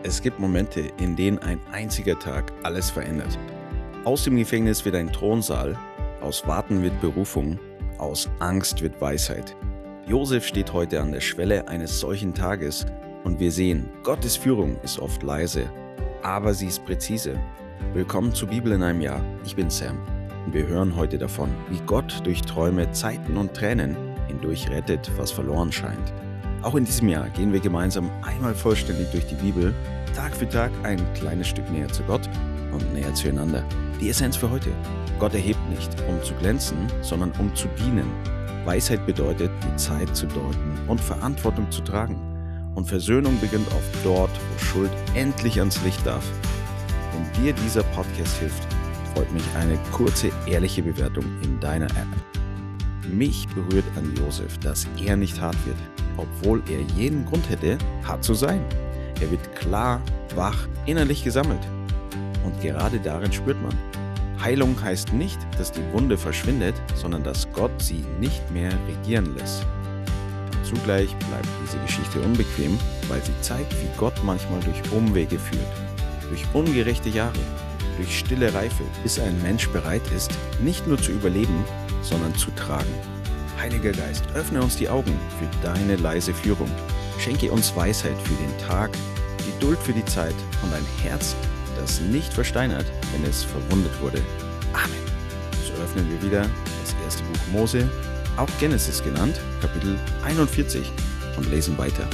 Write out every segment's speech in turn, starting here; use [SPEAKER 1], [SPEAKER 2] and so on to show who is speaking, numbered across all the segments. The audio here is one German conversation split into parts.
[SPEAKER 1] Es gibt Momente, in denen ein einziger Tag alles verändert. Aus dem Gefängnis wird ein Thronsaal, aus Warten wird Berufung, aus Angst wird Weisheit. Josef steht heute an der Schwelle eines solchen Tages und wir sehen, Gottes Führung ist oft leise, aber sie ist präzise. Willkommen zur Bibel in einem Jahr. Ich bin Sam und wir hören heute davon, wie Gott durch Träume, Zeiten und Tränen hindurch rettet, was verloren scheint. Auch in diesem Jahr gehen wir gemeinsam einmal vollständig durch die Bibel, Tag für Tag ein kleines Stück näher zu Gott und näher zueinander. Die Essenz für heute: Gott erhebt nicht, um zu glänzen, sondern um zu dienen. Weisheit bedeutet, die Zeit zu deuten und Verantwortung zu tragen. Und Versöhnung beginnt oft dort, wo Schuld endlich ans Licht darf. Wenn dir dieser Podcast hilft, freut mich eine kurze, ehrliche Bewertung in deiner App. Mich berührt an Josef, dass er nicht hart wird, obwohl er jeden Grund hätte, hart zu sein. Er wird klar, wach, innerlich gesammelt. Und gerade darin spürt man: Heilung heißt nicht, dass die Wunde verschwindet, sondern dass Gott sie nicht mehr regieren lässt. Und zugleich bleibt diese Geschichte unbequem, weil sie zeigt, wie Gott manchmal durch Umwege führt, durch ungerechte Jahre, durch stille Reife, bis ein Mensch bereit ist, nicht nur zu überleben, sondern zu tragen. Heiliger Geist, öffne uns die Augen für deine leise Führung. Schenke uns Weisheit für den Tag, Geduld für die Zeit und ein Herz, das nicht versteinert, wenn es verwundet wurde. Amen. So öffnen wir wieder das erste Buch Mose, auch Genesis genannt, Kapitel 41, und lesen weiter.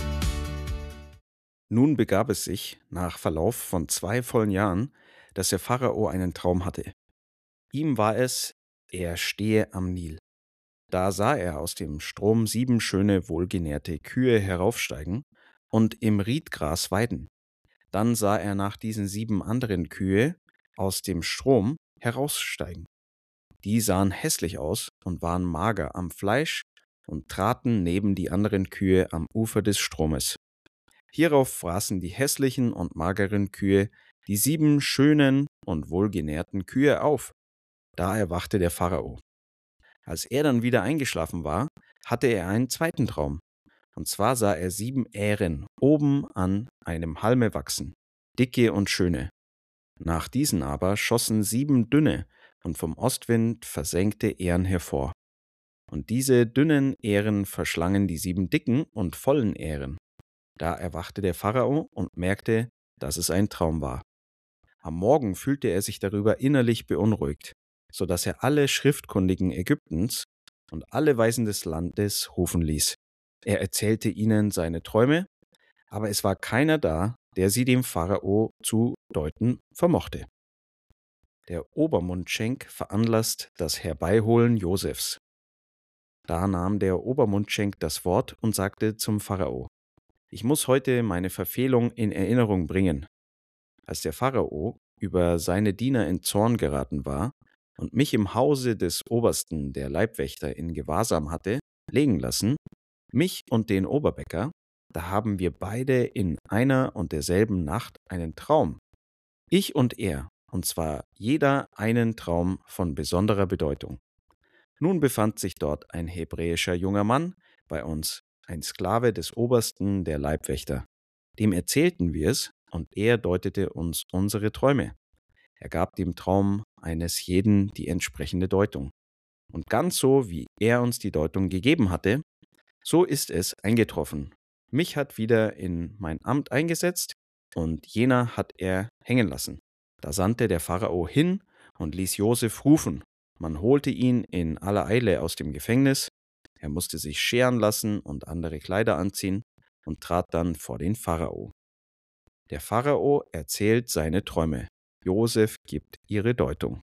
[SPEAKER 1] Nun begab es sich, nach Verlauf von 2 vollen Jahren, dass der Pharao einen Traum hatte. Ihm war es, er stehe am Nil. Da sah er aus dem Strom 7 schöne, wohlgenährte Kühe heraufsteigen und im Riedgras weiden. Dann sah er nach diesen 7 anderen Kühe aus dem Strom heraussteigen. Die sahen hässlich aus und waren mager am Fleisch und traten neben die anderen Kühe am Ufer des Stromes. Hierauf fraßen die hässlichen und mageren Kühe die 7 schönen und wohlgenährten Kühe auf. Da erwachte der Pharao. Als er dann wieder eingeschlafen war, hatte er einen zweiten Traum. Und zwar sah er 7 Ähren oben an einem Halme wachsen, dicke und schöne. Nach diesen aber schossen 7 dünne und vom Ostwind versenkte Ähren hervor. Und diese dünnen Ähren verschlangen die 7 dicken und vollen Ähren. Da erwachte der Pharao und merkte, dass es ein Traum war. Am Morgen fühlte er sich darüber innerlich beunruhigt, so dass er alle Schriftkundigen Ägyptens und alle Weisen des Landes rufen ließ. Er erzählte ihnen seine Träume, aber es war keiner da, der sie dem Pharao zu deuten vermochte. Der Obermundschenk veranlasst das Herbeiholen Josefs. Da nahm der Obermundschenk das Wort und sagte zum Pharao: Ich muss heute meine Verfehlung in Erinnerung bringen. Als der Pharao über seine Diener in Zorn geraten war und mich im Hause des Obersten der Leibwächter in Gewahrsam hatte legen lassen, mich und den Oberbäcker, da haben wir beide in einer und derselben Nacht einen Traum, ich und er, und zwar jeder einen Traum von besonderer Bedeutung. Nun befand sich dort ein hebräischer junger Mann bei uns, ein Sklave des Obersten der Leibwächter. Dem erzählten wir es, und er deutete uns unsere Träume. Er gab dem Traum eines jeden die entsprechende Deutung. Und ganz so, wie er uns die Deutung gegeben hatte, so ist es eingetroffen. Mich hat wieder in mein Amt eingesetzt, und jener hat er hängen lassen. Da sandte der Pharao hin und ließ Josef rufen. Man holte ihn in aller Eile aus dem Gefängnis. Er musste sich scheren lassen und andere Kleider anziehen und trat dann vor den Pharao. Der Pharao erzählt seine Träume. Josef gibt ihre Deutung.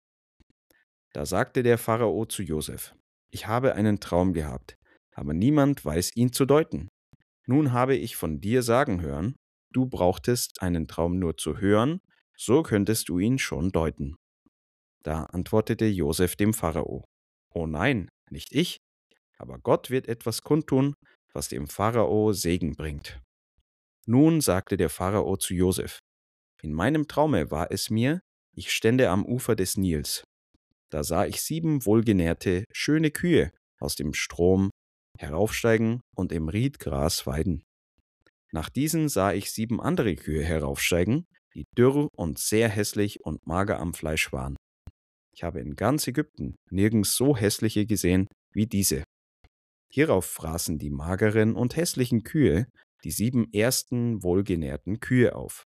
[SPEAKER 1] Da sagte der Pharao zu Josef: Ich habe einen Traum gehabt, aber niemand weiß ihn zu deuten. Nun habe ich von dir sagen hören, du brauchtest einen Traum nur zu hören, so könntest du ihn schon deuten. Da antwortete Josef dem Pharao: Oh nein, nicht ich, aber Gott wird etwas kundtun, was dem Pharao Segen bringt. Nun sagte der Pharao zu Josef: In meinem Traume war es mir, ich stände am Ufer des Nils. Da sah ich 7 wohlgenährte, schöne Kühe aus dem Strom heraufsteigen und im Riedgras weiden. Nach diesen sah ich 7 andere Kühe heraufsteigen, die dürr und sehr hässlich und mager am Fleisch waren. Ich habe in ganz Ägypten nirgends so hässliche gesehen wie diese. Hierauf fraßen die mageren und hässlichen Kühe die 7 ersten wohlgenährten Kühe auf.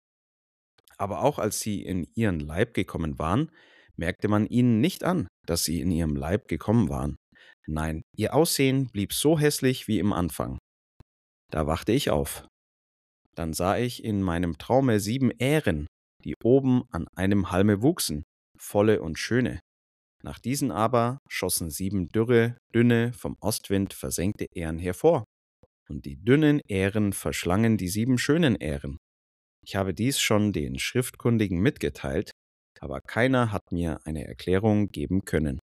[SPEAKER 1] Aber auch als sie in ihren Leib gekommen waren, merkte man ihnen nicht an, dass sie in ihrem Leib gekommen waren. Nein, ihr Aussehen blieb so hässlich wie im Anfang. Da wachte ich auf. Dann sah ich in meinem Traume 7 Ähren, die oben an einem Halme wuchsen, volle und schöne. Nach diesen aber schossen 7 dürre, dünne, vom Ostwind versenkte Ähren hervor. Und die dünnen Ähren verschlangen die 7 schönen Ähren. Ich habe dies schon den Schriftkundigen mitgeteilt, aber keiner hat mir eine Erklärung geben können.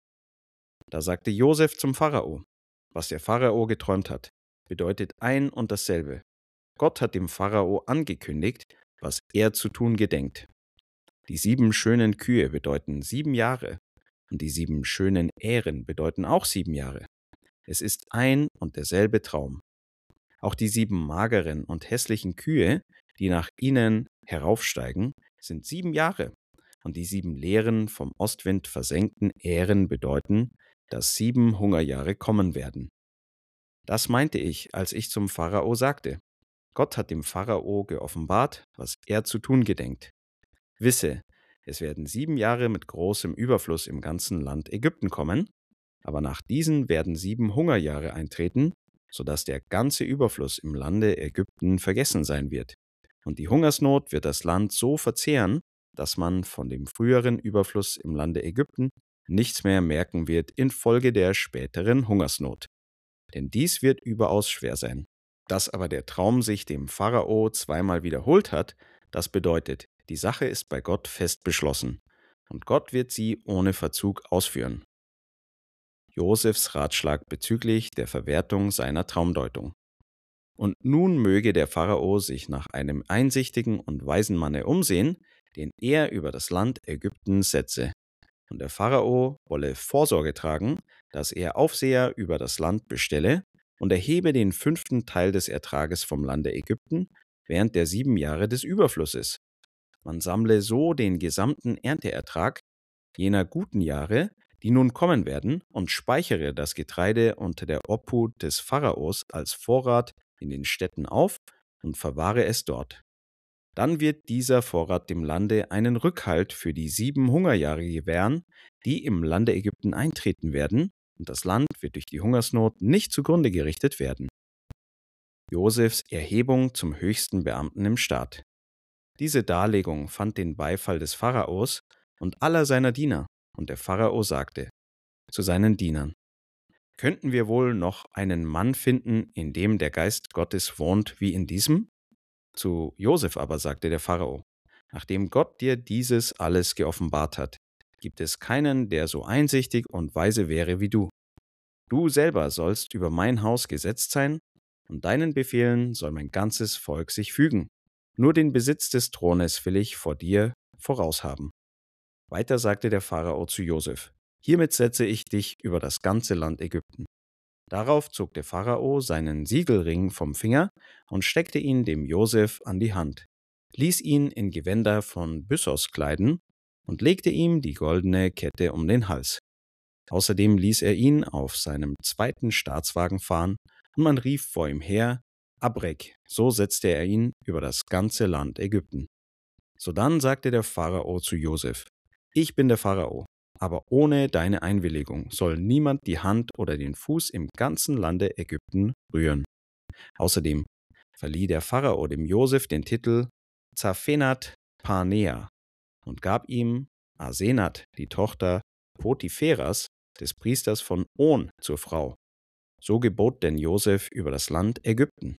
[SPEAKER 1] Da sagte Josef zum Pharao: Was der Pharao geträumt hat, bedeutet ein und dasselbe. Gott hat dem Pharao angekündigt, was er zu tun gedenkt. Die 7 schönen Kühe bedeuten 7 Jahre und die 7 schönen Ähren bedeuten auch 7 Jahre. Es ist ein und derselbe Traum. Auch die 7 mageren und hässlichen Kühe, die nach ihnen heraufsteigen, sind 7 Jahre. Und die 7 leeren, vom Ostwind versenkten Ähren bedeuten, dass 7 Hungerjahre kommen werden. Das meinte ich, als ich zum Pharao sagte: Gott hat dem Pharao geoffenbart, was er zu tun gedenkt. Wisse, es werden 7 Jahre mit großem Überfluss im ganzen Land Ägypten kommen, aber nach diesen werden 7 Hungerjahre eintreten, sodass der ganze Überfluss im Lande Ägypten vergessen sein wird. Und die Hungersnot wird das Land so verzehren, dass man von dem früheren Überfluss im Lande Ägypten nichts mehr merken wird infolge der späteren Hungersnot. Denn dies wird überaus schwer sein. Dass aber der Traum sich dem Pharao zweimal wiederholt hat, das bedeutet, die Sache ist bei Gott fest beschlossen, und Gott wird sie ohne Verzug ausführen. Josefs Ratschlag bezüglich der Verwertung seiner Traumdeutung. Und nun möge der Pharao sich nach einem einsichtigen und weisen Manne umsehen, den er über das Land Ägypten setze. Und der Pharao wolle Vorsorge tragen, dass er Aufseher über das Land bestelle und erhebe den 5. Teil des Ertrages vom Lande Ägypten während der 7 Jahre des Überflusses. Man sammle so den gesamten Ernteertrag jener guten Jahre, die nun kommen werden, und speichere das Getreide unter der Obhut des Pharaos als Vorrat in den Städten auf und verwahre es dort. Dann wird dieser Vorrat dem Lande einen Rückhalt für die 7 Hungerjahre gewähren, die im Lande Ägypten eintreten werden, und das Land wird durch die Hungersnot nicht zugrunde gerichtet werden. Josefs Erhebung zum höchsten Beamten im Staat. Diese Darlegung fand den Beifall des Pharaos und aller seiner Diener, und der Pharao sagte zu seinen Dienern: Könnten wir wohl noch einen Mann finden, in dem der Geist Gottes wohnt wie in diesem? Zu Josef aber sagte der Pharao: Nachdem Gott dir dieses alles geoffenbart hat, gibt es keinen, der so einsichtig und weise wäre wie du. Du selber sollst über mein Haus gesetzt sein, und deinen Befehlen soll mein ganzes Volk sich fügen. Nur den Besitz des Thrones will ich vor dir voraushaben. Weiter sagte der Pharao zu Josef: Hiermit setze ich dich über das ganze Land Ägypten. Darauf zog der Pharao seinen Siegelring vom Finger und steckte ihn dem Josef an die Hand, ließ ihn in Gewänder von Byssos kleiden und legte ihm die goldene Kette um den Hals. Außerdem ließ er ihn auf seinem 2. Staatswagen fahren, und man rief vor ihm her: Abrek, so setzte er ihn über das ganze Land Ägypten. Sodann sagte der Pharao zu Josef: Ich bin der Pharao, aber ohne deine Einwilligung soll niemand die Hand oder den Fuß im ganzen Lande Ägypten rühren. Außerdem verlieh der Pharao dem Josef den Titel Zaphenat Panea und gab ihm Asenat, die Tochter Potipheras, des Priesters von On, zur Frau. So gebot denn Josef über das Land Ägypten.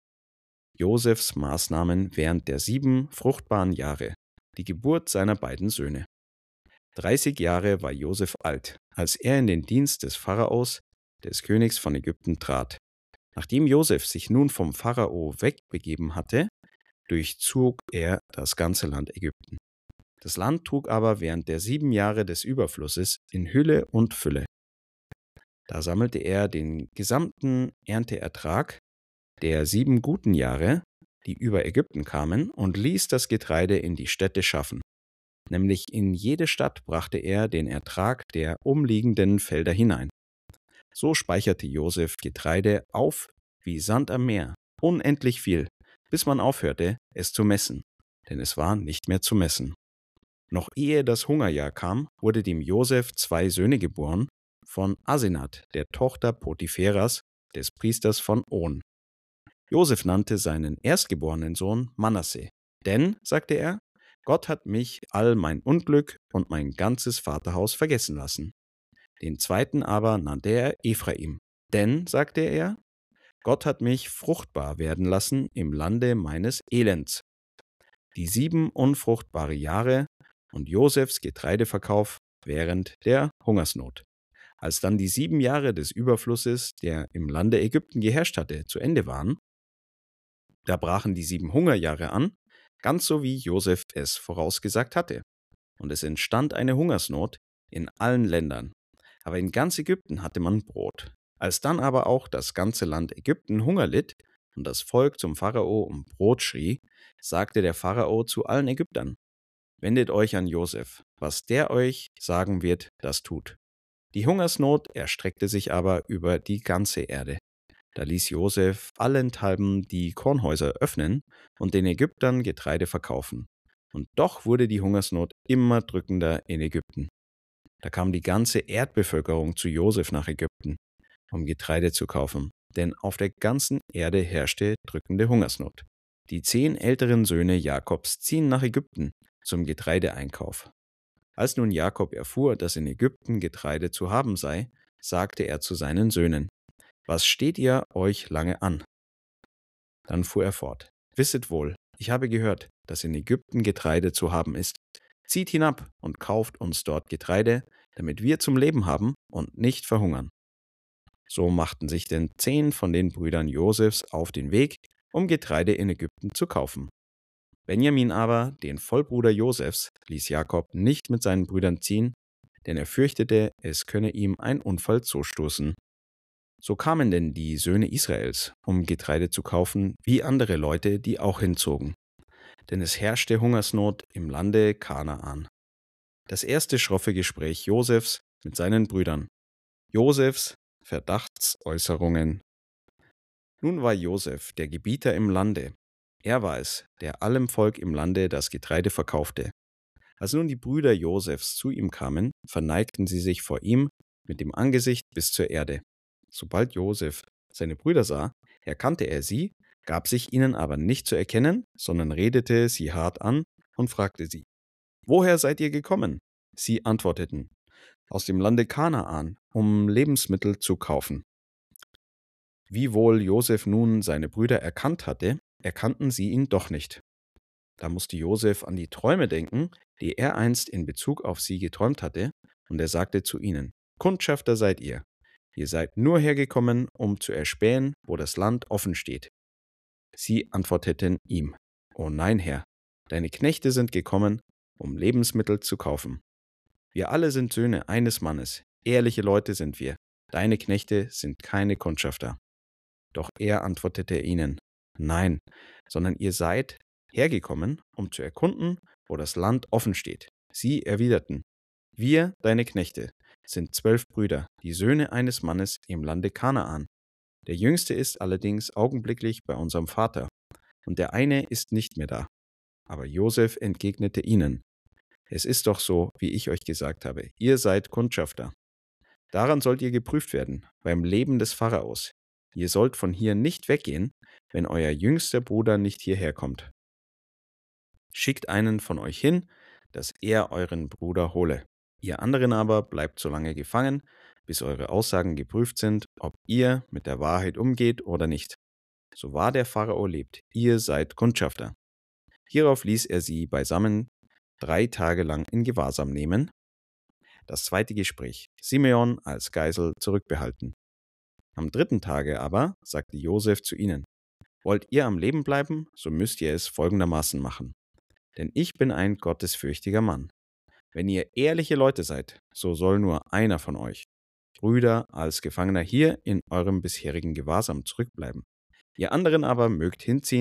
[SPEAKER 1] Josefs Maßnahmen während der 7 fruchtbaren Jahre, die Geburt seiner beiden Söhne. 30 Jahre war Josef alt, als er in den Dienst des Pharaos, des Königs von Ägypten, trat. Nachdem Josef sich nun vom Pharao wegbegeben hatte, durchzog er das ganze Land Ägypten. Das Land trug aber während der 7 Jahre des Überflusses in Hülle und Fülle. Da sammelte er den gesamten Ernteertrag der 7 guten Jahre, die über Ägypten kamen, und ließ das Getreide in die Städte schaffen. Nämlich in jede Stadt brachte er den Ertrag der umliegenden Felder hinein. So speicherte Josef Getreide auf wie Sand am Meer, unendlich viel, bis man aufhörte, es zu messen, denn es war nicht mehr zu messen. Noch ehe das Hungerjahr kam, wurde dem Josef 2 Söhne geboren von Asenat, der Tochter Potipheras, des Priesters von On. Josef nannte seinen erstgeborenen Sohn Manasse. Denn, sagte er, Gott hat mich all mein Unglück und mein ganzes Vaterhaus vergessen lassen. Den zweiten aber nannte er Ephraim. Denn, sagte er, Gott hat mich fruchtbar werden lassen im Lande meines Elends. Die 7 unfruchtbare Jahre und Josefs Getreideverkauf während der Hungersnot. Als dann die 7 Jahre des Überflusses, der im Lande Ägypten geherrscht hatte, zu Ende waren, da brachen die 7 Hungerjahre an, ganz so wie Josef es vorausgesagt hatte. Und es entstand eine Hungersnot in allen Ländern. Aber in ganz Ägypten hatte man Brot. Als dann aber auch das ganze Land Ägypten Hunger litt und das Volk zum Pharao um Brot schrie, sagte der Pharao zu allen Ägyptern: Wendet euch an Josef, was der euch sagen wird, das tut. Die Hungersnot erstreckte sich aber über die ganze Erde. Da ließ Josef allenthalben die Kornhäuser öffnen und den Ägyptern Getreide verkaufen. Und doch wurde die Hungersnot immer drückender in Ägypten. Da kam die ganze Erdbevölkerung zu Josef nach Ägypten, um Getreide zu kaufen, denn auf der ganzen Erde herrschte drückende Hungersnot. Die 10 älteren Söhne Jakobs ziehen nach Ägypten zum Getreideeinkauf. Als nun Jakob erfuhr, dass in Ägypten Getreide zu haben sei, sagte er zu seinen Söhnen: Was steht ihr euch lange an? Dann fuhr er fort: Wisset wohl, ich habe gehört, dass in Ägypten Getreide zu haben ist. Zieht hinab und kauft uns dort Getreide, damit wir zum Leben haben und nicht verhungern. So machten sich denn 10 von den Brüdern Josefs auf den Weg, um Getreide in Ägypten zu kaufen. Benjamin aber, den Vollbruder Josefs, ließ Jakob nicht mit seinen Brüdern ziehen, denn er fürchtete, es könne ihm ein Unfall zustoßen. So kamen denn die Söhne Israels, um Getreide zu kaufen, wie andere Leute, die auch hinzogen. Denn es herrschte Hungersnot im Lande Kanaan. Das erste schroffe Gespräch Josefs mit seinen Brüdern. Josefs Verdachtsäußerungen. Nun war Josef der Gebieter im Lande. Er war es, der allem Volk im Lande das Getreide verkaufte. Als nun die Brüder Josefs zu ihm kamen, verneigten sie sich vor ihm mit dem Angesicht bis zur Erde. Sobald Josef seine Brüder sah, erkannte er sie, gab sich ihnen aber nicht zu erkennen, sondern redete sie hart an und fragte sie: Woher seid ihr gekommen? Sie antworteten: Aus dem Lande Kanaan, um Lebensmittel zu kaufen. Wiewohl Josef nun seine Brüder erkannt hatte, erkannten sie ihn doch nicht. Da musste Josef an die Träume denken, die er einst in Bezug auf sie geträumt hatte, und er sagte zu ihnen: Kundschafter seid ihr. Ihr seid nur hergekommen, um zu erspähen, wo das Land offen steht. Sie antworteten ihm: O nein, Herr, deine Knechte sind gekommen, um Lebensmittel zu kaufen. Wir alle sind Söhne eines Mannes, ehrliche Leute sind wir, deine Knechte sind keine Kundschafter. Doch er antwortete ihnen: Nein, sondern ihr seid hergekommen, um zu erkunden, wo das Land offen steht. Sie erwiderten: Wir, deine Knechte, sind 12 Brüder, die Söhne eines Mannes im Lande Kanaan. Der jüngste ist allerdings augenblicklich bei unserem Vater, und der eine ist nicht mehr da. Aber Josef entgegnete ihnen: Es ist doch so, wie ich euch gesagt habe, ihr seid Kundschafter. Daran sollt ihr geprüft werden, beim Leben des Pharaos. Ihr sollt von hier nicht weggehen, wenn euer jüngster Bruder nicht hierher kommt. Schickt einen von euch hin, dass er euren Bruder hole. Ihr anderen aber bleibt so lange gefangen, bis eure Aussagen geprüft sind, ob ihr mit der Wahrheit umgeht oder nicht. So wahr der Pharao lebt, ihr seid Kundschafter. Hierauf ließ er sie beisammen 3 Tage lang in Gewahrsam nehmen. Das zweite Gespräch: Simeon als Geisel zurückbehalten. Am 3. Tage aber sagte Josef zu ihnen: Wollt ihr am Leben bleiben, so müsst ihr es folgendermaßen machen. Denn ich bin ein gottesfürchtiger Mann. Wenn ihr ehrliche Leute seid, so soll nur einer von euch, Brüder, als Gefangener hier in eurem bisherigen Gewahrsam zurückbleiben. Ihr anderen aber mögt hinziehen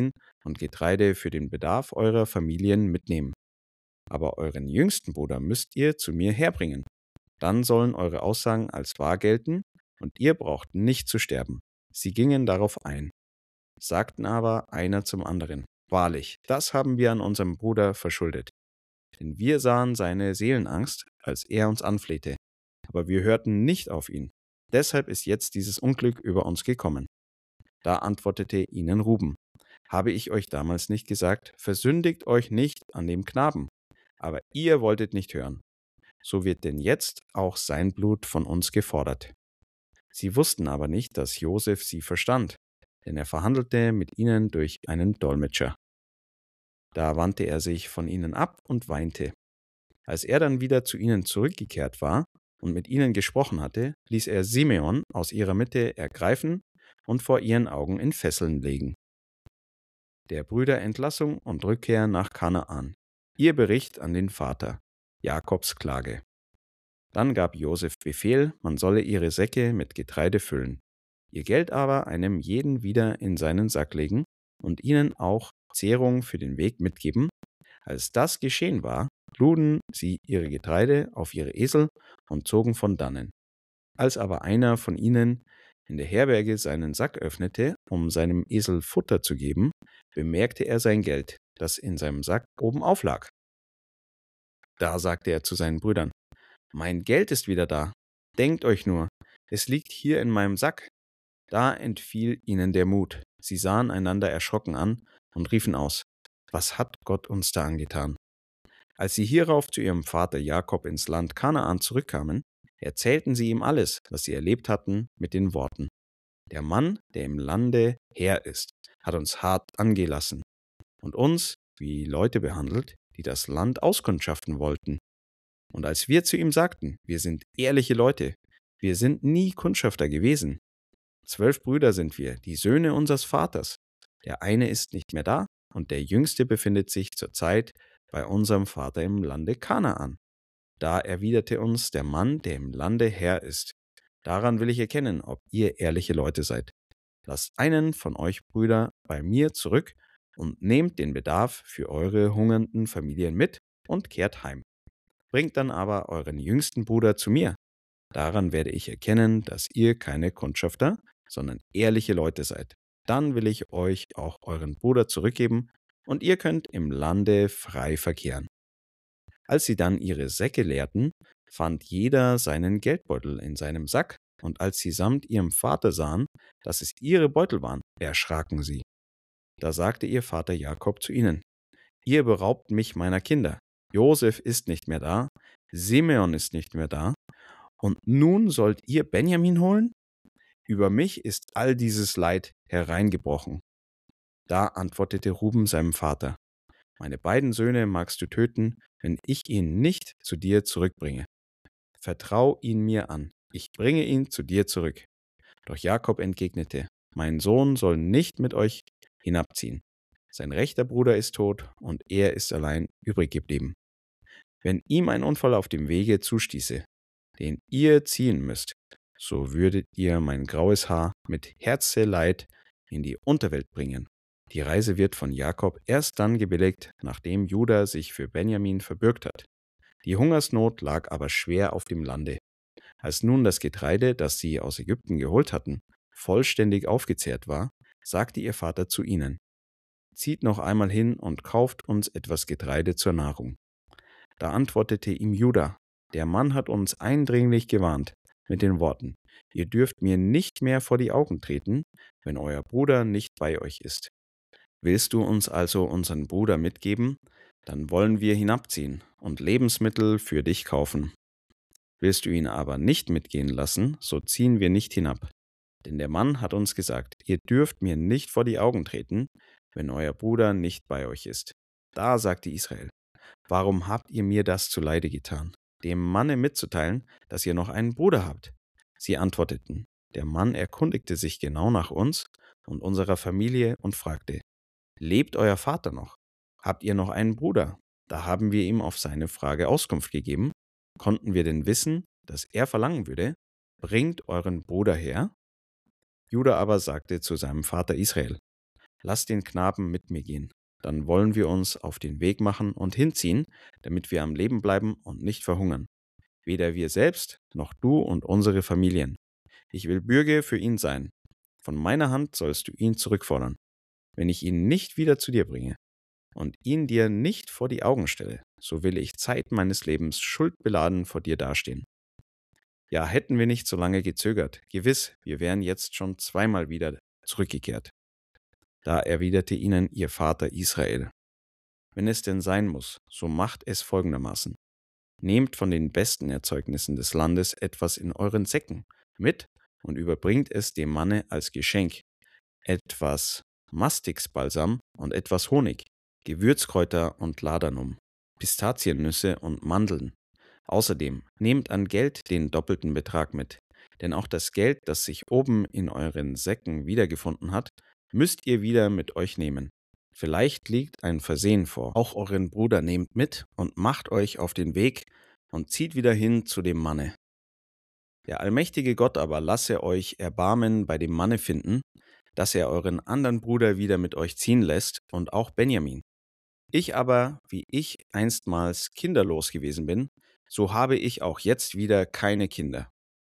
[SPEAKER 1] und Getreide für den Bedarf eurer Familien mitnehmen. Aber euren jüngsten Bruder müsst ihr zu mir herbringen. Dann sollen eure Aussagen als wahr gelten, und ihr braucht nicht zu sterben. Sie gingen darauf ein, sagten aber einer zum anderen: Wahrlich, das haben wir an unserem Bruder verschuldet. Denn wir sahen seine Seelenangst, als er uns anflehte. Aber wir hörten nicht auf ihn. Deshalb ist jetzt dieses Unglück über uns gekommen. Da antwortete ihnen Ruben: Habe ich euch damals nicht gesagt, versündigt euch nicht an dem Knaben? Aber ihr wolltet nicht hören. So wird denn jetzt auch sein Blut von uns gefordert. Sie wussten aber nicht, dass Josef sie verstand, denn er verhandelte mit ihnen durch einen Dolmetscher. Da wandte er sich von ihnen ab und weinte. Als er dann wieder zu ihnen zurückgekehrt war und mit ihnen gesprochen hatte, ließ er Simeon aus ihrer Mitte ergreifen und vor ihren Augen in Fesseln legen. Der Brüder Entlassung und Rückkehr nach Kanaan. Ihr Bericht an den Vater. Jakobs Klage. Dann gab Josef Befehl, man solle ihre Säcke mit Getreide füllen, ihr Geld aber einem jeden wieder in seinen Sack legen und ihnen auch Zehrung für den Weg mitgeben. Als das geschehen war, luden sie ihre Getreide auf ihre Esel und zogen von dannen. Als aber einer von ihnen in der Herberge seinen Sack öffnete, um seinem Esel Futter zu geben, bemerkte er sein Geld, das in seinem Sack oben auflag. Da sagte er zu seinen Brüdern: Mein Geld ist wieder da. Denkt euch nur, es liegt hier in meinem Sack. Da entfiel ihnen der Mut. Sie sahen einander erschrocken an und riefen aus: Was hat Gott uns da angetan? Als sie hierauf zu ihrem Vater Jakob ins Land Kanaan zurückkamen, erzählten sie ihm alles, was sie erlebt hatten, mit den Worten: Der Mann, der im Lande Herr ist, hat uns hart angelassen und uns wie Leute behandelt, die das Land auskundschaften wollten. Und als wir zu ihm sagten: Wir sind ehrliche Leute, wir sind nie Kundschafter gewesen. 12 Brüder sind wir, die Söhne unseres Vaters. Der eine ist nicht mehr da und der jüngste befindet sich zurzeit bei unserem Vater im Lande Kanaan. Da erwiderte uns der Mann, der im Lande Herr ist: Daran will ich erkennen, ob ihr ehrliche Leute seid. Lasst einen von euch Brüder bei mir zurück und nehmt den Bedarf für eure hungernden Familien mit und kehrt heim. Bringt dann aber euren jüngsten Bruder zu mir. Daran werde ich erkennen, dass ihr keine Kundschafter, sondern ehrliche Leute seid. Dann will ich euch auch euren Bruder zurückgeben und ihr könnt im Lande frei verkehren. Als sie dann ihre Säcke leerten, fand jeder seinen Geldbeutel in seinem Sack, und als sie samt ihrem Vater sahen, dass es ihre Beutel waren, erschraken sie. Da sagte ihr Vater Jakob zu ihnen: Ihr beraubt mich meiner Kinder. Josef ist nicht mehr da, Simeon ist nicht mehr da, und nun sollt ihr Benjamin holen? Über mich ist all dieses Leid hereingebrochen. Da antwortete Ruben seinem Vater: Meine beiden Söhne magst du töten, wenn ich ihn nicht zu dir zurückbringe. Vertrau ihn mir an, ich bringe ihn zu dir zurück. Doch Jakob entgegnete: Mein Sohn soll nicht mit euch hinabziehen. Sein rechter Bruder ist tot und er ist allein übrig geblieben. Wenn ihm ein Unfall auf dem Wege zustieße, den ihr ziehen müsst, so würdet ihr mein graues Haar mit Herzeleid in die Unterwelt bringen. Die Reise wird von Jakob erst dann gebilligt, nachdem Juda sich für Benjamin verbürgt hat. Die Hungersnot lag aber schwer auf dem Lande. Als nun das Getreide, das sie aus Ägypten geholt hatten, vollständig aufgezehrt war, sagte ihr Vater zu ihnen: Zieht noch einmal hin und kauft uns etwas Getreide zur Nahrung. Da antwortete ihm Juda: Der Mann hat uns eindringlich gewarnt mit den Worten: Ihr dürft mir nicht mehr vor die Augen treten, wenn euer Bruder nicht bei euch ist. Willst du uns also unseren Bruder mitgeben? Dann wollen wir hinabziehen und Lebensmittel für dich kaufen. Willst du ihn aber nicht mitgehen lassen, so ziehen wir nicht hinab. Denn der Mann hat uns gesagt: Ihr dürft mir nicht vor die Augen treten, wenn euer Bruder nicht bei euch ist. Da sagte Israel: Warum habt ihr mir das zuleide getan, dem Manne mitzuteilen, dass ihr noch einen Bruder habt? Sie antworteten: Der Mann erkundigte sich genau nach uns und unserer Familie und fragte: Lebt euer Vater noch? Habt ihr noch einen Bruder? Da haben wir ihm auf seine Frage Auskunft gegeben. Konnten wir denn wissen, dass er verlangen würde: Bringt euren Bruder her? Juda aber sagte zu seinem Vater Israel: lass den Knaben mit mir gehen. Dann wollen wir uns auf den Weg machen und hinziehen, damit wir am Leben bleiben und nicht verhungern. Weder wir selbst, noch du und unsere Familien. Ich will Bürge für ihn sein. Von meiner Hand sollst du ihn zurückfordern. Wenn ich ihn nicht wieder zu dir bringe und ihn dir nicht vor die Augen stelle, so will ich Zeit meines Lebens schuldbeladen vor dir dastehen. Ja, hätten wir nicht so lange gezögert, gewiss, wir wären jetzt schon zweimal wieder zurückgekehrt. Da erwiderte ihnen ihr Vater Israel: Wenn es denn sein muss, so macht es folgendermaßen. Nehmt von den besten Erzeugnissen des Landes etwas in euren Säcken mit und überbringt es dem Manne als Geschenk, etwas Mastixbalsam und etwas Honig, Gewürzkräuter und Ladernum, Pistaziennüsse und Mandeln. Außerdem nehmt an Geld den doppelten Betrag mit, denn auch das Geld, das sich oben in euren Säcken wiedergefunden hat, müsst ihr wieder mit euch nehmen. Vielleicht liegt ein Versehen vor. Auch euren Bruder nehmt mit und macht euch auf den Weg und zieht wieder hin zu dem Manne. Der allmächtige Gott aber lasse euch Erbarmen bei dem Manne finden, dass er euren anderen Bruder wieder mit euch ziehen lässt und auch Benjamin. Ich aber, wie ich einstmals kinderlos gewesen bin, so habe ich auch jetzt wieder keine Kinder.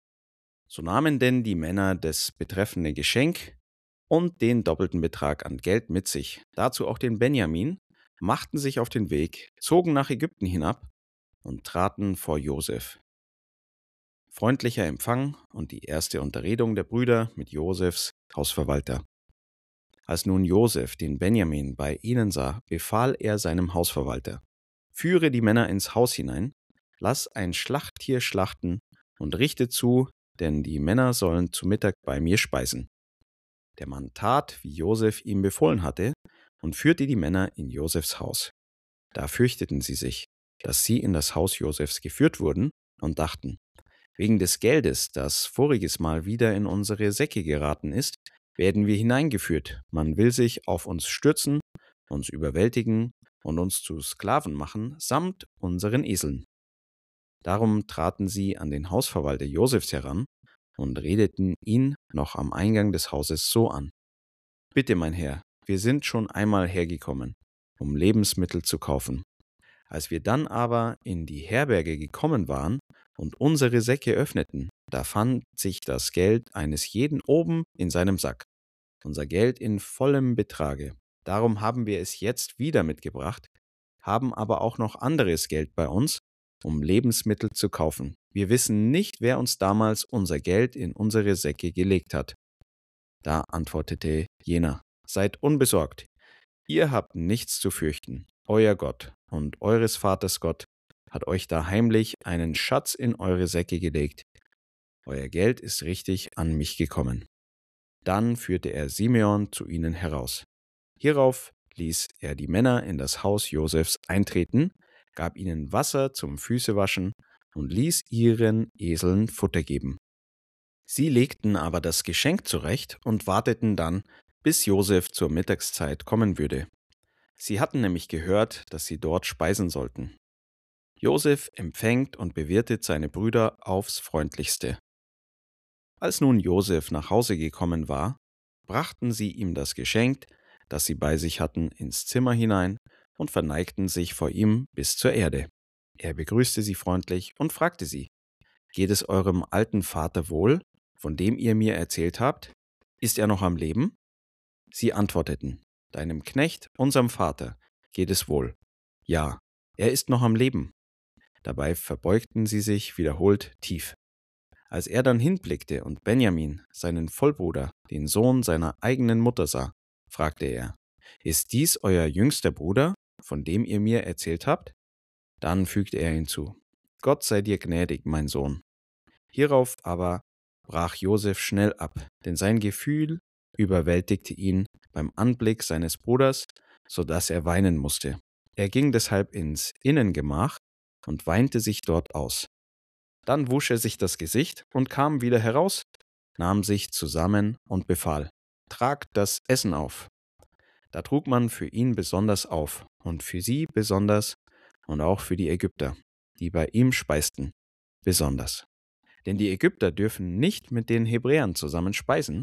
[SPEAKER 1] So nahmen denn die Männer das betreffende Geschenk und den doppelten Betrag an Geld mit sich, dazu auch den Benjamin, machten sich auf den Weg, zogen nach Ägypten hinab und traten vor Josef. Freundlicher Empfang und die erste Unterredung der Brüder mit Josefs Hausverwalter. Als nun Josef den Benjamin bei ihnen sah, befahl er seinem Hausverwalter: Führe die Männer ins Haus hinein, lass ein Schlachttier schlachten und richte zu, denn die Männer sollen zu Mittag bei mir speisen. Der Mann tat, wie Josef ihm befohlen hatte, und führte die Männer in Josefs Haus. Da fürchteten sie sich, dass sie in das Haus Josefs geführt wurden, und dachten: Wegen des Geldes, das voriges Mal wieder in unsere Säcke geraten ist, werden wir hineingeführt. Man will sich auf uns stürzen, uns überwältigen und uns zu Sklaven machen, samt unseren Eseln. Darum traten sie an den Hausverwalter Josefs heran und redeten ihn noch am Eingang des Hauses so an: Bitte, mein Herr, wir sind schon einmal hergekommen, um Lebensmittel zu kaufen. Als wir dann aber in die Herberge gekommen waren und unsere Säcke öffneten, da fand sich das Geld eines jeden oben in seinem Sack, unser Geld in vollem Betrage. Darum haben wir es jetzt wieder mitgebracht, haben aber auch noch anderes Geld bei uns, um Lebensmittel zu kaufen. Wir wissen nicht, wer uns damals unser Geld in unsere Säcke gelegt hat. Da antwortete jener: Seid unbesorgt, ihr habt nichts zu fürchten. Euer Gott und eures Vaters Gott hat euch da heimlich einen Schatz in eure Säcke gelegt. Euer Geld ist richtig an mich gekommen. Dann führte er Simeon zu ihnen heraus. Hierauf ließ er die Männer in das Haus Josefs eintreten, gab ihnen Wasser zum Füßewaschen und ließ ihren Eseln Futter geben. Sie legten aber das Geschenk zurecht und warteten dann, bis Josef zur Mittagszeit kommen würde. Sie hatten nämlich gehört, dass sie dort speisen sollten. Josef empfängt und bewirtet seine Brüder aufs Freundlichste. Als nun Josef nach Hause gekommen war, brachten sie ihm das Geschenk, das sie bei sich hatten, ins Zimmer hinein und verneigten sich vor ihm bis zur Erde. Er begrüßte sie freundlich und fragte sie: Geht es eurem alten Vater wohl, von dem ihr mir erzählt habt? Ist er noch am Leben? Sie antworteten: Deinem Knecht, unserem Vater, geht es wohl. Ja, er ist noch am Leben. Dabei verbeugten sie sich wiederholt tief. Als er dann hinblickte und Benjamin, seinen Vollbruder, den Sohn seiner eigenen Mutter sah, fragte er: Ist dies euer jüngster Bruder, von dem ihr mir erzählt habt? Dann fügte er hinzu: Gott sei dir gnädig, mein Sohn. Hierauf aber brach Josef schnell ab, denn sein Gefühl überwältigte ihn beim Anblick seines Bruders, so dass er weinen musste. Er ging deshalb ins Innengemach und weinte sich dort aus. Dann wusch er sich das Gesicht und kam wieder heraus, nahm sich zusammen und befahl: Tragt das Essen auf. Da trug man für ihn besonders auf und für sie besonders und auch für die Ägypter, die bei ihm speisten, besonders. Denn die Ägypter dürfen nicht mit den Hebräern zusammen speisen,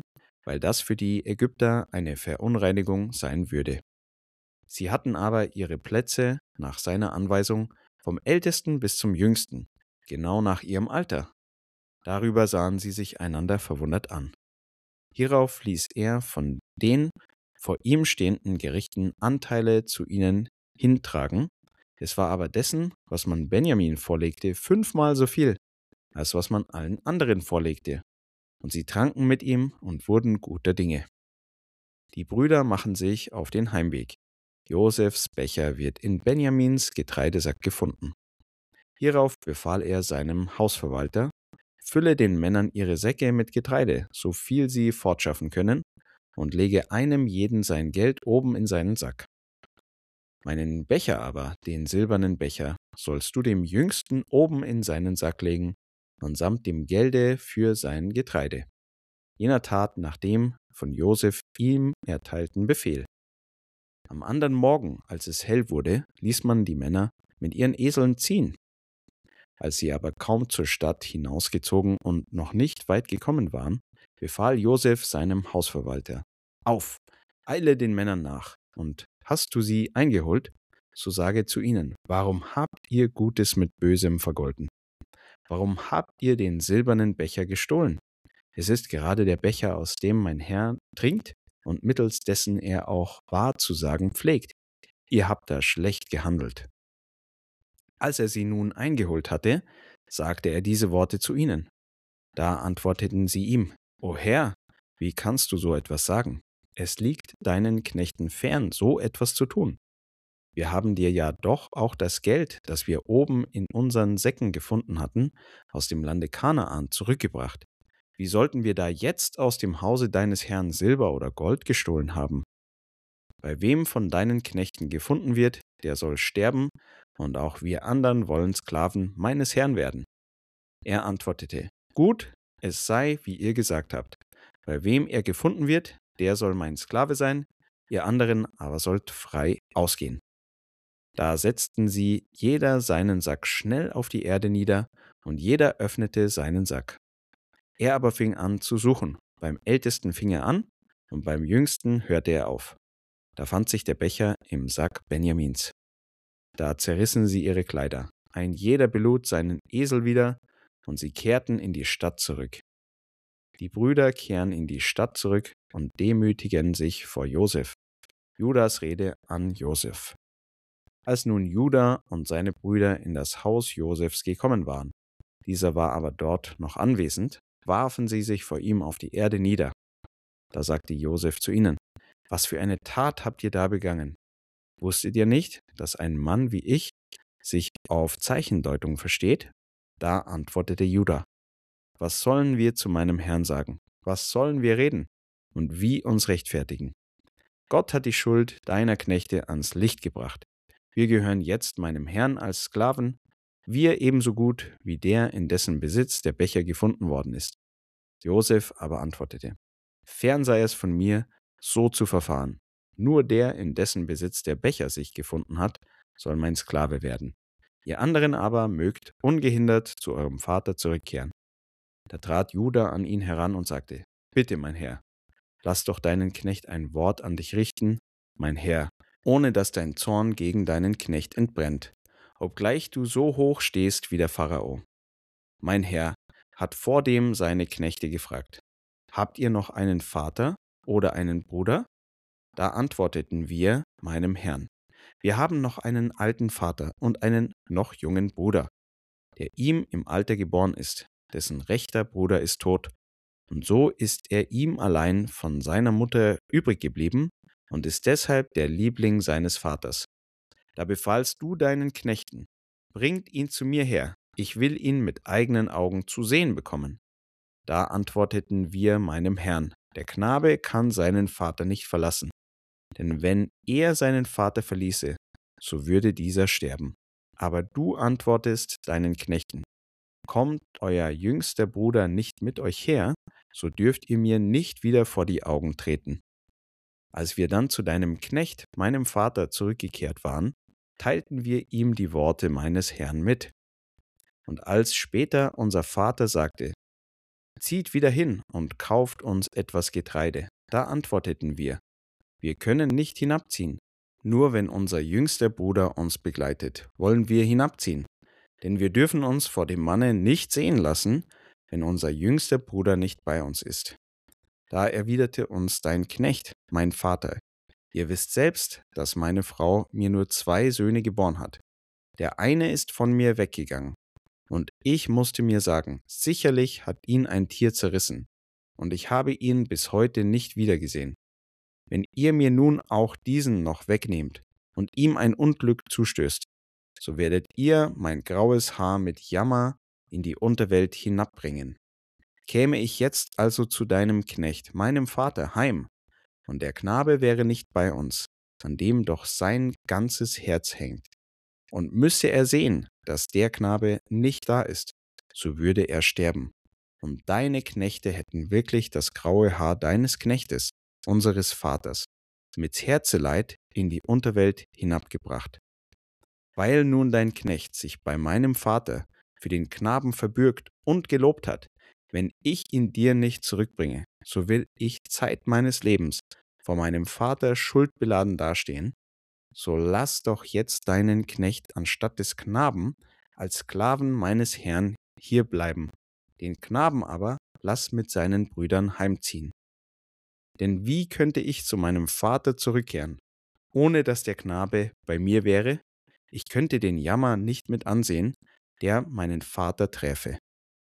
[SPEAKER 1] weil das für die Ägypter eine Verunreinigung sein würde. Sie hatten aber ihre Plätze nach seiner Anweisung vom Ältesten bis zum Jüngsten, genau nach ihrem Alter. Darüber sahen sie sich einander verwundert an. Hierauf ließ er von den vor ihm stehenden Gerichten Anteile zu ihnen hintragen. Es war aber dessen, was man Benjamin vorlegte, 5-mal so viel, als was man allen anderen vorlegte. Und sie tranken mit ihm und wurden guter Dinge. Die Brüder machen sich auf den Heimweg. Josefs Becher wird in Benjamins Getreidesack gefunden. Hierauf befahl er seinem Hausverwalter: Fülle den Männern ihre Säcke mit Getreide, so viel sie fortschaffen können, und lege einem jeden sein Geld oben in seinen Sack. Meinen Becher aber, den silbernen Becher, sollst du dem Jüngsten oben in seinen Sack legen, und samt dem Gelde für sein Getreide. Jener tat nach dem von Josef ihm erteilten Befehl. Am anderen Morgen, als es hell wurde, ließ man die Männer mit ihren Eseln ziehen. Als sie aber kaum zur Stadt hinausgezogen und noch nicht weit gekommen waren, befahl Josef seinem Hausverwalter: Auf, eile den Männern nach, und hast du sie eingeholt, so sage zu ihnen: Warum habt ihr Gutes mit Bösem vergolten? Warum habt ihr den silbernen Becher gestohlen? Es ist gerade der Becher, aus dem mein Herr trinkt und mittels dessen er auch wahr zu sagen pflegt. Ihr habt da schlecht gehandelt. Als er sie nun eingeholt hatte, sagte er diese Worte zu ihnen. Da antworteten sie ihm: O Herr, wie kannst du so etwas sagen? Es liegt deinen Knechten fern, so etwas zu tun. Wir haben dir ja doch auch das Geld, das wir oben in unseren Säcken gefunden hatten, aus dem Lande Kanaan zurückgebracht. Wie sollten wir da jetzt aus dem Hause deines Herrn Silber oder Gold gestohlen haben? Bei wem von deinen Knechten gefunden wird, der soll sterben, und auch wir anderen wollen Sklaven meines Herrn werden. Er antwortete: Gut, es sei, wie ihr gesagt habt. Bei wem er gefunden wird, der soll mein Sklave sein, ihr anderen aber sollt frei ausgehen. Da setzten sie jeder seinen Sack schnell auf die Erde nieder, und jeder öffnete seinen Sack. Er aber fing an zu suchen. Beim Ältesten fing er an, und beim Jüngsten hörte er auf. Da fand sich der Becher im Sack Benjamins. Da zerrissen sie ihre Kleider. Ein jeder belud seinen Esel wieder, und sie kehrten in die Stadt zurück. Die Brüder kehren in die Stadt zurück und demütigen sich vor Josef. Judas Rede an Josef. Als nun Juda und seine Brüder in das Haus Josefs gekommen waren, dieser war aber dort noch anwesend, warfen sie sich vor ihm auf die Erde nieder. Da sagte Josef zu ihnen: Was für eine Tat habt ihr da begangen? Wusstet ihr nicht, dass ein Mann wie ich sich auf Zeichendeutung versteht? Da antwortete Juda: Was sollen wir zu meinem Herrn sagen? Was sollen wir reden? Und wie uns rechtfertigen? Gott hat die Schuld deiner Knechte ans Licht gebracht. Wir gehören jetzt meinem Herrn als Sklaven, wir ebenso gut wie der, in dessen Besitz der Becher gefunden worden ist. Josef aber antwortete: Fern sei es von mir, so zu verfahren. Nur der, in dessen Besitz der Becher sich gefunden hat, soll mein Sklave werden. Ihr anderen aber mögt ungehindert zu eurem Vater zurückkehren. Da trat Juda an ihn heran und sagte: Bitte, mein Herr, lass doch deinen Knecht ein Wort an dich richten, mein Herr, ohne dass dein Zorn gegen deinen Knecht entbrennt, obgleich du so hoch stehst wie der Pharao. Mein Herr hat vordem seine Knechte gefragt: Habt ihr noch einen Vater oder einen Bruder? Da antworteten wir meinem Herrn: Wir haben noch einen alten Vater und einen noch jungen Bruder, der ihm im Alter geboren ist, dessen rechter Bruder ist tot. Und so ist er ihm allein von seiner Mutter übrig geblieben und ist deshalb der Liebling seines Vaters. Da befahlst du deinen Knechten: Bringt ihn zu mir her, ich will ihn mit eigenen Augen zu sehen bekommen. Da antworteten wir meinem Herrn: Der Knabe kann seinen Vater nicht verlassen, denn wenn er seinen Vater verließe, so würde dieser sterben. Aber du antwortest deinen Knechten: Kommt euer jüngster Bruder nicht mit euch her, so dürft ihr mir nicht wieder vor die Augen treten. Als wir dann zu deinem Knecht, meinem Vater, zurückgekehrt waren, teilten wir ihm die Worte meines Herrn mit. Und als später unser Vater sagte: Zieht wieder hin und kauft uns etwas Getreide. Da antworteten wir: Wir können nicht hinabziehen. Nur wenn unser jüngster Bruder uns begleitet, wollen wir hinabziehen. Denn wir dürfen uns vor dem Manne nicht sehen lassen, wenn unser jüngster Bruder nicht bei uns ist. Da erwiderte uns dein Knecht, mein Vater: Ihr wisst selbst, dass meine Frau mir nur 2 Söhne geboren hat. Der eine ist von mir weggegangen. Und ich musste mir sagen, sicherlich hat ihn ein Tier zerrissen. Und ich habe ihn bis heute nicht wiedergesehen. Wenn ihr mir nun auch diesen noch wegnehmt und ihm ein Unglück zustößt, so werdet ihr mein graues Haar mit Jammer in die Unterwelt hinabbringen. Käme ich jetzt also zu deinem Knecht, meinem Vater, heim, und der Knabe wäre nicht bei uns, an dem doch sein ganzes Herz hängt, und müsse er sehen, dass der Knabe nicht da ist, so würde er sterben. Und deine Knechte hätten wirklich das graue Haar deines Knechtes, unseres Vaters, mit Herzeleid in die Unterwelt hinabgebracht. Weil nun dein Knecht sich bei meinem Vater für den Knaben verbürgt und gelobt hat, wenn ich ihn dir nicht zurückbringe, so will ich Zeit meines Lebens vor meinem Vater schuldbeladen dastehen. So lass doch jetzt deinen Knecht anstatt des Knaben als Sklaven meines Herrn hier bleiben. Den Knaben aber lass mit seinen Brüdern heimziehen. Denn wie könnte ich zu meinem Vater zurückkehren, ohne dass der Knabe bei mir wäre? Ich könnte den Jammer nicht mit ansehen, der meinen Vater träfe.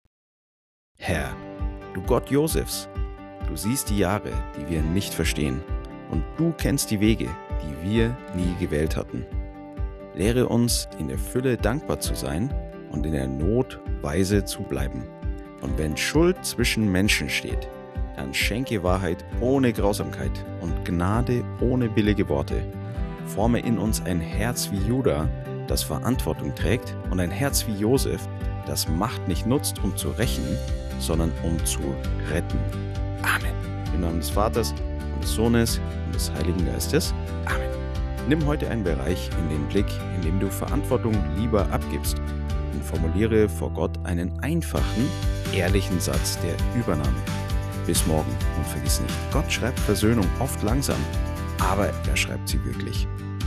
[SPEAKER 1] Herr, du Gott Josefs, du siehst die Jahre, die wir nicht verstehen, und du kennst die Wege, die wir nie gewählt hatten. Lehre uns, in der Fülle dankbar zu sein und in der Not weise zu bleiben. Und wenn Schuld zwischen Menschen steht, dann schenke Wahrheit ohne Grausamkeit und Gnade ohne billige Worte. Forme in uns ein Herz wie Juda, das Verantwortung trägt, und ein Herz wie Josef, das Macht nicht nutzt, um zu rächen, sondern um zu retten. Amen. Im Namen des Vaters und des Sohnes und des Heiligen Geistes. Amen. Nimm heute einen Bereich in den Blick, in dem du Verantwortung lieber abgibst, und formuliere vor Gott einen einfachen, ehrlichen Satz der Übernahme. Bis morgen und vergiss nicht, Gott schreibt Versöhnung oft langsam, aber er schreibt sie wirklich.